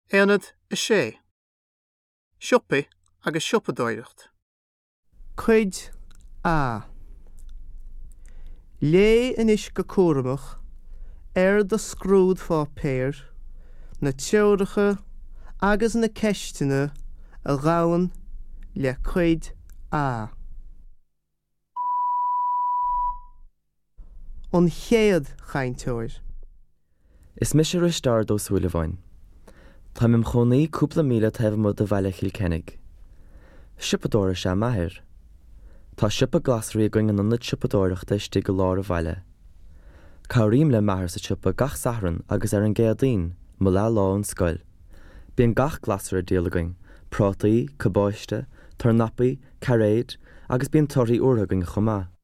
Éanad a sé. Siopa agus siopadóireacht. Cuid a. Lé inis go cuaramach do scrúd fá péir, na teoiricha agus na ceistine a ghabhann le cuid a. An chéad chainteoir. Is mis ar istar dó súla bhain. Tá mim chonaí cúpla míle taobh mud a bhaile Kilkennig. Sipadóra sé maithir. Tá sipa glasraí going an anad sipadóireachta istí go láir a bhaile. Cáiríim le maithir sa sipa gach sahran agus ar an géadaín mo le lá an scoil. Bíon gach glasra díal going, prótaí, cabáiste, tarnapaí, caréid agus bíon toirí uair going chomá.